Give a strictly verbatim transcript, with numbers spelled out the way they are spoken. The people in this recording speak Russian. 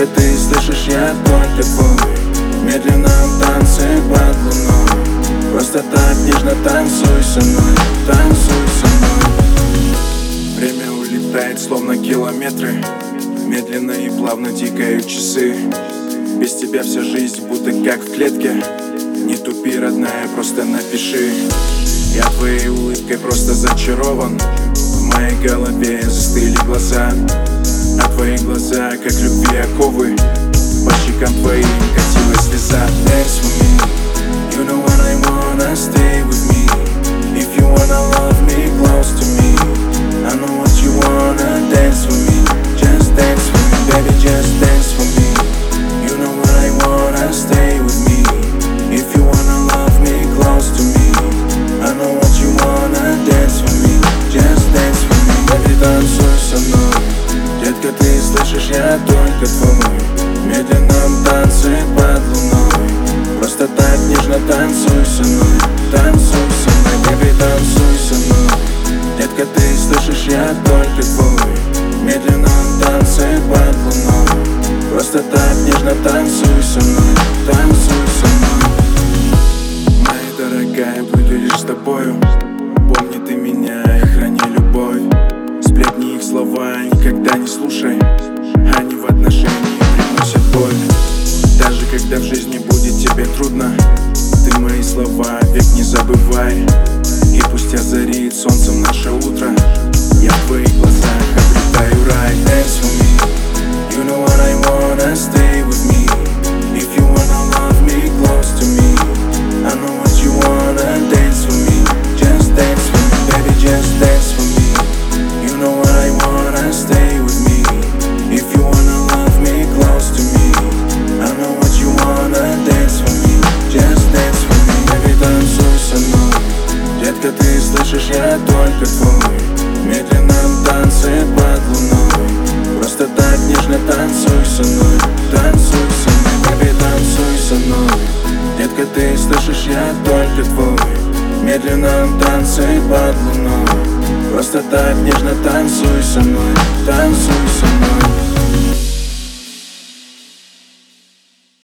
Детка, ты слышишь, я только твой. В медленном танце под луной. Просто так нежно танцуй со мной, танцуй со мной. Время улетает, словно километры. Медленно и плавно тикают часы. Без тебя вся жизнь будто как в клетке. Не тупи, родная, просто напиши. Я твоей улыбкой просто зачарован. В моей голове застыли глаза, а твои глаза, как любви оковы. По щекам твоим катилась слеза. Dance with me, you know what I wanna, stay with me. If you wanna love me, close to me. I know what you wanna, dance with me. Just dance with me, baby, just dance with me. You know what I wanna, stay with me. If you wanna love me, close to me. I know what you wanna, dance with me. Just dance with me, baby, танцуй со мной. Детка, ты слышишь, я только твой. В медленном танце под луной. Просто так нежно танцуй со мной, танцуй со мной, baby, танцуй со мной. Детка, ты слышишь, я только твой. В медленном танце под луной. Просто так нежно танцуй со мной, танцуй со мной. Моя дорогая, буду лишь с тобою. Помни ты меня и храни любовь. Сплетни их слова никогда не слушай. Они в отношении приносят боль. Даже когда в жизни будет тебе трудно, ты мои слова век не забывай. И пусть озарит солнцем наше утро, я в твоих глазах обретаю рай. Dance with me, you know what I wanna, stay with me. If you wanna love me, close to me. I know what you wanna, dance with me. Just dance with me, baby, just dance with me. You know what I wanna, stay with me. If you wanna love me, close to me. I know what you wanna, dance with me. Just dance with me, baby, танцуй со мной. Детка, ты слышишь, я только твой. В медленном танце под луной. Просто так нежно танцуй со мной, танцуй со мной, baby, танцуй со мной. Детка, ты слышишь, я только твой. В медленном танце под луной. Просто так нежно танцуй со мной, танцуй со мной.